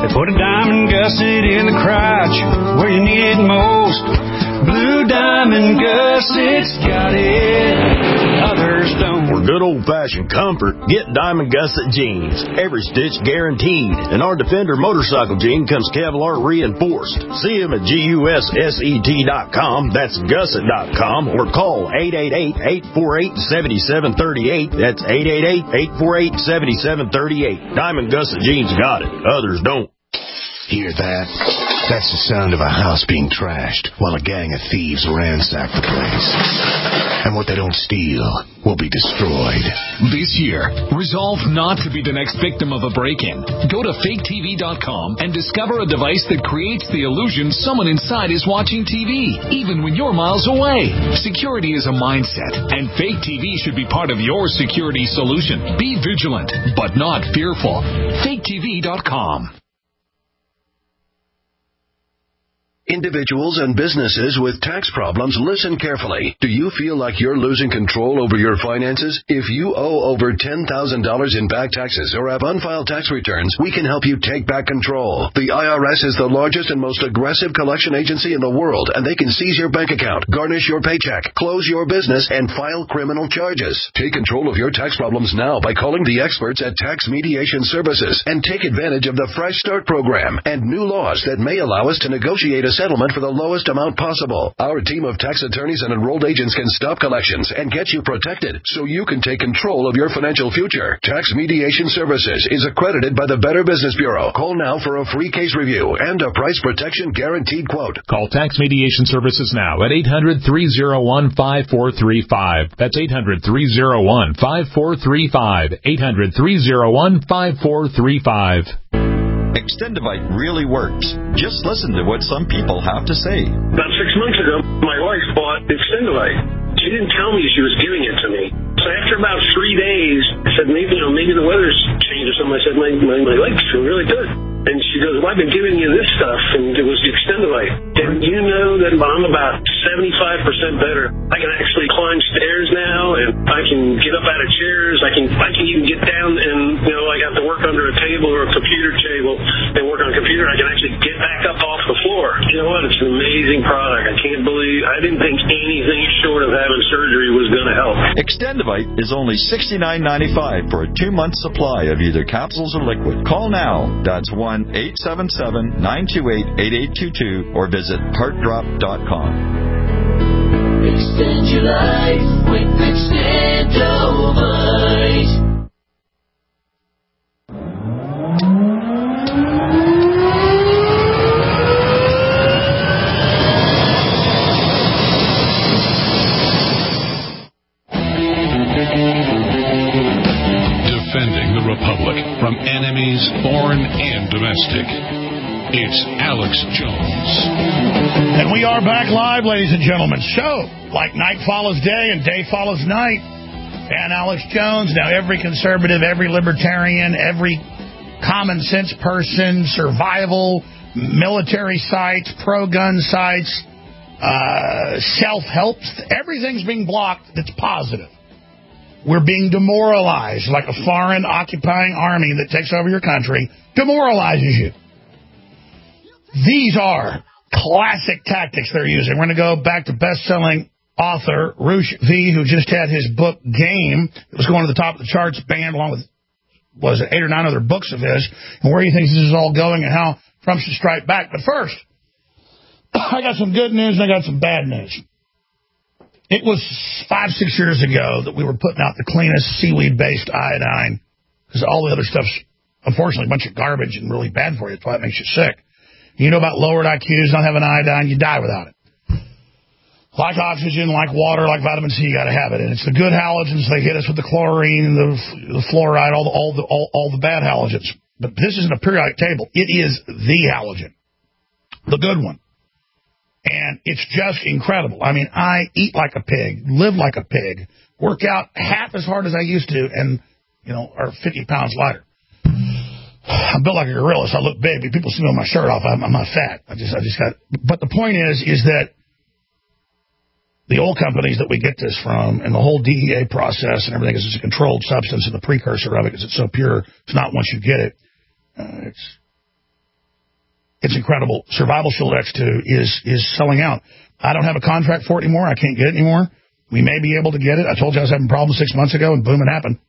They put a diamond gusset in the crotch where you need it most. Blue Diamond Gusset's got it, others don't. For good old-fashioned comfort, get Diamond Gusset jeans. Every stitch guaranteed. And our Defender motorcycle jean comes Kevlar reinforced. See them at GUSSET.com, that's gusset.com, or call 888-848-7738. That's 888-848-7738. Diamond Gusset jeans got it, others don't. Hear that? That's the sound of a house being trashed while a gang of thieves ransack the place. And what they don't steal will be destroyed. This year, resolve not to be the next victim of a break-in. Go to faketv.com and discover a device that creates the illusion someone inside is watching TV, even when you're miles away. Security is a mindset, and Fake TV should be part of your security solution. Be vigilant, but not fearful. faketv.com. Individuals and businesses with tax problems, listen carefully. Do you feel like you're losing control over your finances? If you owe over $10,000 in back taxes or have unfiled tax returns, we can help you take back control. The IRS is the largest and most aggressive collection agency in the world, and they can seize your bank account, garnish your paycheck, close your business, and file criminal charges. Take control of your tax problems now by calling the experts at Tax Mediation Services and take advantage of the Fresh Start program and new laws that may allow us to negotiate a settlement for the lowest amount possible. Our team of tax attorneys and enrolled agents can stop collections and get you protected so you can take control of your financial future. Tax Mediation Services is accredited by the Better Business Bureau. Call now for a free case review and a price protection guaranteed quote. Call Tax Mediation Services now at 800-301-5435. That's 800-301-5435. 800-301-5435. Extendivite really works. Just listen to what some people have to say. About 6 months ago, my wife bought Extendivite. She didn't tell me she was giving it to me. So after about 3 days, I said, maybe the weather's changed or something. I said, my legs feel really good. And she goes, well, I've been giving you this stuff, and it was the Extendivite. And you know that I'm about 75% better. I can actually climb stairs now, and I can get up out of chairs. I can even get down and, I have to work under a table or a computer table and work on a computer. I can actually get back up off the floor. You know what? It's an amazing product. I didn't think anything short of having surgery was going to help. Extendivite is only $69.95 for a 2-month supply of either capsules or liquid. Call now. That's 1-877-928-8822 or visit heartdrop.com. Extend your life with Extendivite. Defending the Republic from enemies, foreign and domestic. It's Alex Jones. And we are back live, ladies and gentlemen. So, like night follows day and day follows night. And Alex Jones, now every conservative, every libertarian, every common sense person, survival, military sites, pro-gun sites, self-help, everything's being blocked that's positive. We're being demoralized like a foreign occupying army that takes over your country, demoralizes you. These are classic tactics they're using. We're going to go back to best-selling author Roosh V, who just had his book Game. It was going to the top of the charts, banned along with, 8 or 9 other books of his, and where he thinks this is all going and how Trump should strike back. But first, I got some good news and I got some bad news. It was 5-6 years ago that we were putting out the cleanest seaweed-based iodine, because all the other stuff's, unfortunately, a bunch of garbage and really bad for you. That's why it makes you sick. You know about lowered IQs, not having iodine, you die without it. Like oxygen, like water, like vitamin C, you got to have it. And it's the good halogens. They hit us with the chlorine, the fluoride, all the bad halogens. But this isn't a periodic table. It is the halogen, the good one. And it's just incredible. I mean, I eat like a pig, live like a pig, work out half as hard as I used to, and, are 50 pounds lighter. I'm built like a gorilla, so I look big. People see me with my shirt off. I'm not fat. I just got. But the point is that the oil companies that we get this from, and the whole DEA process and everything, is it's a controlled substance, and the precursor of it, because it's so pure, it's not once you get it. It's incredible. Survival Shield X2 is selling out. I don't have a contract for it anymore. I can't get it anymore. We may be able to get it. I told you I was having problems 6 months ago, and boom, it happened.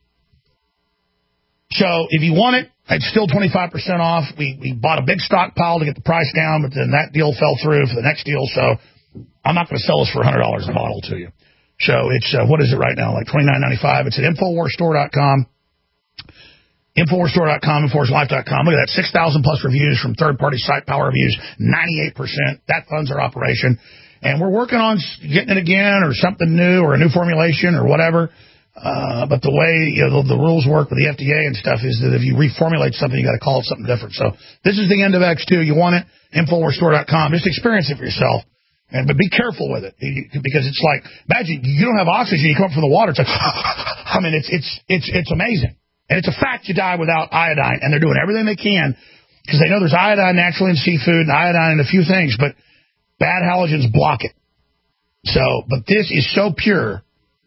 So if you want it, it's still 25% off. We bought a big stockpile to get the price down, but then that deal fell through for the next deal, so I'm not going to sell this for $100 a bottle to you. So it's, what is it right now, like $29.95. It's at InfoWarsStore.com. InfoWarsStore.com, InfoWarsLife.com. Look at that, 6,000 plus reviews from third-party site power reviews, 98%. That funds our operation. And we're working on getting it again or something new or a new formulation or whatever. But the way the rules work with the FDA and stuff is that if you reformulate something, you got to call it something different. So this is the end of X2. You want it? InfoWarsStore.com. Just experience it for yourself. But be careful with it because it's like, imagine you don't have oxygen, you come up from the water. It's like, I mean, it's amazing. And it's a fact you die without iodine, and they're doing everything they can because they know there's iodine naturally in seafood and iodine in a few things, but bad halogens block it. So, but this is so pure,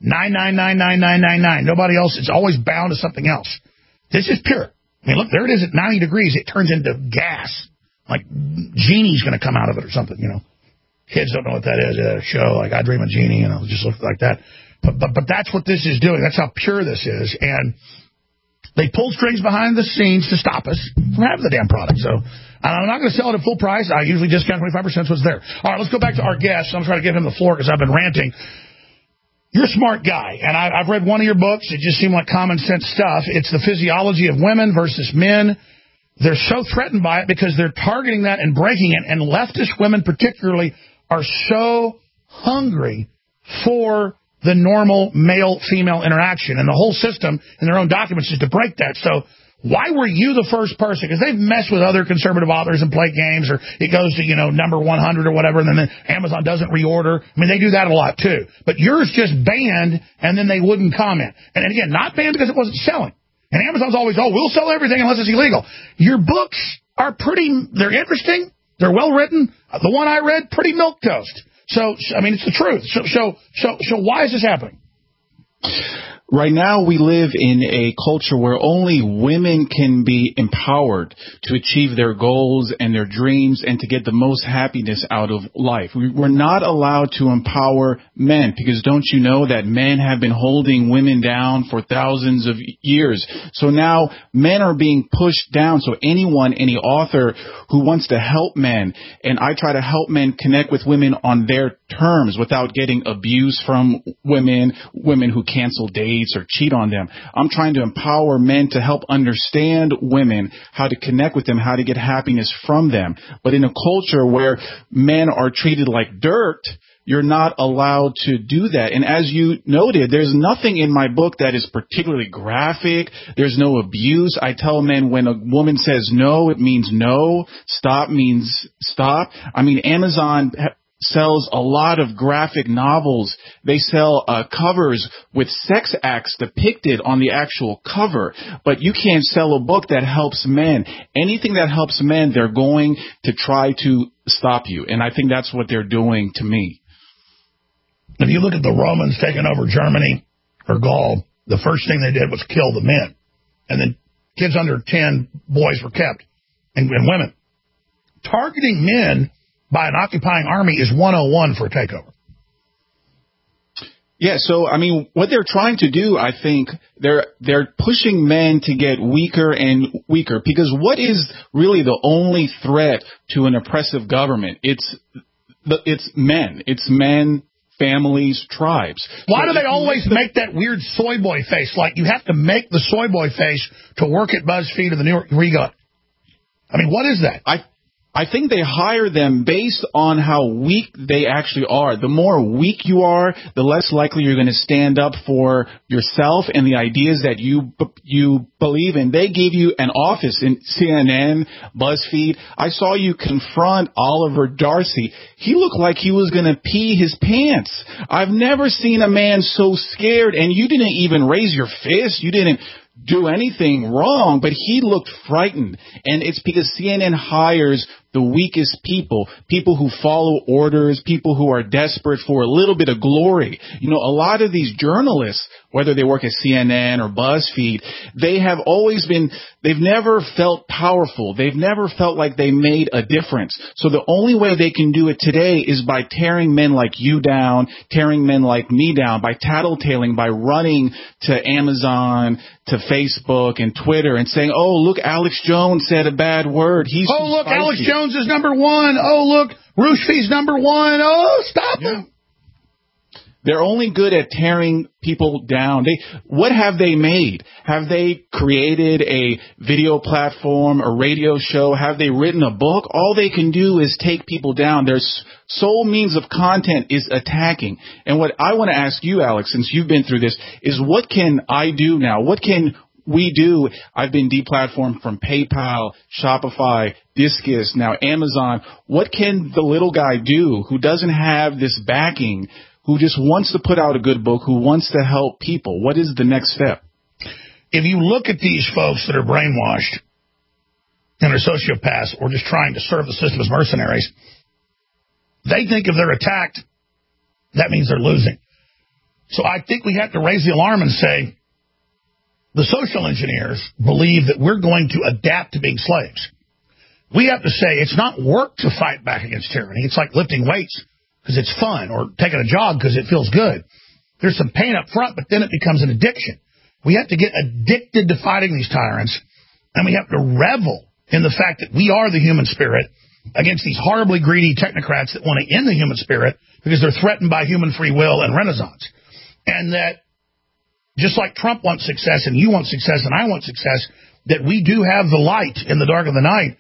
9999999. Nobody else. It's always bound to something else. This is pure. I mean, look, there it is at 90 degrees. It turns into gas, like genie's going to come out of it or something. You know, kids don't know what that is. A show like I Dream of Jeannie, it just looks like that. But that's what this is doing. That's how pure this is, and they pulled strings behind the scenes to stop us from having the damn product. So I'm not going to sell it at full price. I usually discount 25%, so it's there. All right, let's go back to our guest. I'm trying to give him the floor because I've been ranting. You're a smart guy, and I've read one of your books. It just seemed like common sense stuff. It's The Physiology of Women versus Men. They're so threatened by it because they're targeting that and breaking it, and leftist women particularly are so hungry for the normal male-female interaction. And the whole system in their own documents is to break that. So why were you the first person? Because they've messed with other conservative authors and play games, or it goes to, number 100 or whatever, and then Amazon doesn't reorder. I mean, they do that a lot, too. But yours just banned, and then they wouldn't comment. And again, not banned because it wasn't selling. And Amazon's always, we'll sell everything unless it's illegal. Your books are they're interesting. They're well-written. The one I read, pretty milquetoast. So, I mean, it's the truth. So why is this happening? Right now, we live in a culture where only women can be empowered to achieve their goals and their dreams and to get the most happiness out of life. We're not allowed to empower men because don't you know that men have been holding women down for thousands of years? So now men are being pushed down. So any author who wants to help men, and I try to help men connect with women on their terms without getting abuse from women who cancel dates or cheat on them. I'm trying to empower men to help understand women, how to connect with them, how to get happiness from them. But in a culture where men are treated like dirt, you're not allowed to do that. And as you noted, there's nothing in my book that is particularly graphic. There's no abuse. I tell men when a woman says no, it means no. Stop means stop. I mean, Amazon sells a lot of graphic novels. They sell covers with sex acts depicted on the actual cover. But you can't sell a book that helps men. Anything that helps men, they're going to try to stop you. And I think that's what they're doing to me. If you look at the Romans taking over Germany or Gaul, the first thing they did was kill the men. And then kids under 10, boys were kept, and women. Targeting men by an occupying army is 101 for a takeover. Yeah, so, I mean, what they're trying to do, I think, they're pushing men to get weaker and weaker, because what is really the only threat to an oppressive government? It's men. It's men, families, tribes. Why do they always make that weird soy boy face? Like, you have to make the soy boy face to work at BuzzFeed or the New York Regal. I mean, what is that? I think they hire them based on how weak they actually are. The more weak you are, the less likely you're going to stand up for yourself and the ideas that you believe in. They give you an office in CNN, BuzzFeed. I saw you confront Oliver Darcy. He looked like he was going to pee his pants. I've never seen a man so scared, and you didn't even raise your fist. You didn't do anything wrong, but he looked frightened. And it's because CNN hires the weakest people who follow orders, people who are desperate for a little bit of glory. You know, a lot of these journalists, whether they work at CNN or BuzzFeed, they've never felt powerful. They've never felt like they made a difference. So the only way they can do it today is by tearing men like you down, tearing men like me down, by tattletaling, by running to Amazon, to Facebook and Twitter and saying, oh, look, Alex Jones said a bad word. Oh, look, Alex Jones is number one. Oh, look, Rushdie's number one. Oh, stop him. They're only good at tearing people down. What have they made? Have they created a video platform, a radio show? Have they written a book? All they can do is take people down. Their sole means of content is attacking. And what I want to ask you, Alex, since you've been through this, is what can I do now? What can we do? I've been deplatformed from PayPal, Shopify, Discus, now Amazon. What can the little guy do who doesn't have this backing, who just wants to put out a good book, who wants to help people? What is the next step? If you look at these folks that are brainwashed and are sociopaths or just trying to serve the system as mercenaries, they think if they're attacked, that means they're losing. So I think we have to raise the alarm and say, the social engineers believe that we're going to adapt to being slaves. We have to say it's not work to fight back against tyranny. It's like lifting weights because it's fun, or taking a jog because it feels good. There's some pain up front, but then it becomes an addiction. We have to get addicted to fighting these tyrants, and we have to revel in the fact that we are the human spirit against these horribly greedy technocrats that want to end the human spirit because they're threatened by human free will and renaissance. And that just like Trump wants success and you want success and I want success, that we do have the light in the dark of the night.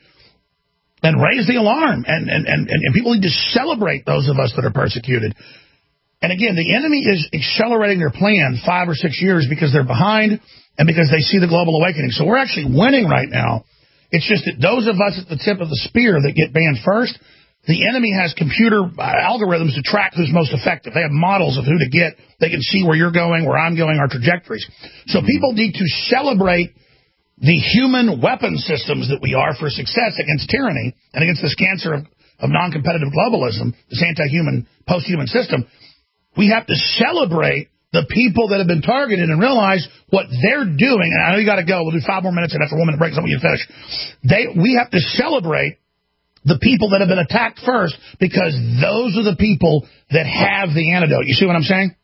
And raise the alarm, and people need to celebrate those of us that are persecuted. And again, the enemy is accelerating their plan 5 or 6 years because they're behind and because they see the global awakening. So we're actually winning right now. It's just that those of us at the tip of the spear that get banned first, the enemy has computer algorithms to track who's most effective. They have models of who to get. They can see where you're going, where I'm going, our trajectories. So people need to celebrate the human weapon systems that we are for success against tyranny and against this cancer of non-competitive globalism, this anti-human, post-human system. We have to celebrate the people that have been targeted and realize what they're doing. And I know you got to go. We'll do 5 more minutes, and after 1 minute break, I want you to finish. We have to celebrate the people that have been attacked first, because those are the people that have the antidote. You see what I'm saying?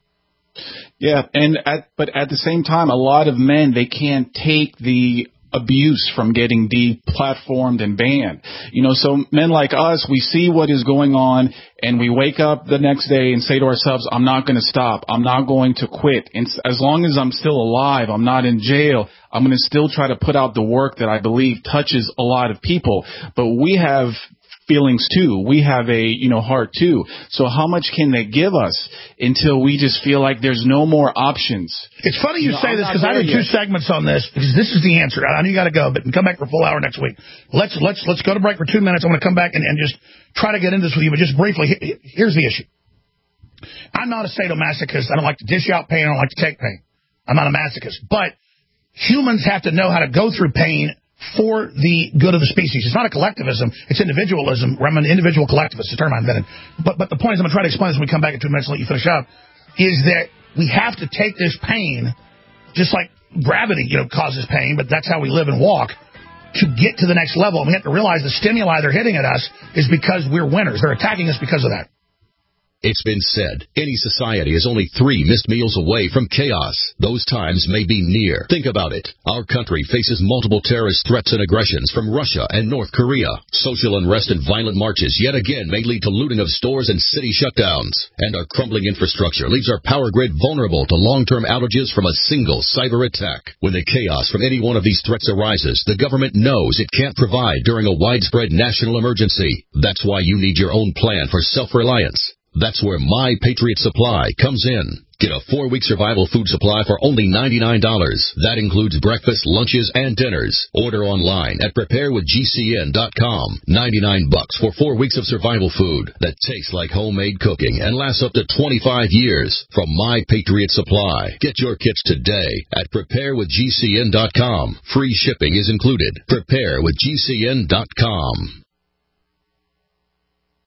Yeah, but at the same time, a lot of men, they can't take the abuse from getting deplatformed and banned. You know, so men like us, we see what is going on, and we wake up the next day and say to ourselves, I'm not going to stop. I'm not going to quit. And as long as I'm still alive, I'm not in jail, I'm going to still try to put out the work that I believe touches a lot of people. But we have feelings too. We have a, heart too. So how much can they give us until we just feel like there's no more options? It's funny you say this, because I did 2 segments on this, because this is the answer. I know you got to go, but come back for a full hour next week. Let's go to break for 2 minutes. I'm going to come back and just try to get into this with you, but just briefly, here's the issue. I'm not a sadomasochist. I don't like to dish out pain. I don't like to take pain. I'm not a masochist. But humans have to know how to go through pain for the good of the species. It's not a collectivism. It's individualism. I'm an individual collectivist, the term I invented. But the point is, I'm going to try to explain this when we come back in 2 minutes and let you finish up, is that we have to take this pain, just like gravity, causes pain, but that's how we live and walk, to get to the next level. And we have to realize the stimuli they're hitting at us is because we're winners. They're attacking us because of that. It's been said, any society is only 3 missed meals away from chaos. Those times may be near. Think about it. Our country faces multiple terrorist threats and aggressions from Russia and North Korea. Social unrest and violent marches yet again may lead to looting of stores and city shutdowns. And our crumbling infrastructure leaves our power grid vulnerable to long-term outages from a single cyber attack. When the chaos from any one of these threats arises, the government knows it can't provide during a widespread national emergency. That's why you need your own plan for self-reliance. That's where My Patriot Supply comes in. Get a 4-week survival food supply for only $99. That includes breakfast, lunches, and dinners. Order online at preparewithgcn.com. $99 for 4 weeks of survival food that tastes like homemade cooking and lasts up to 25 years from My Patriot Supply. Get your kits today at preparewithgcn.com. Free shipping is included. Preparewithgcn.com.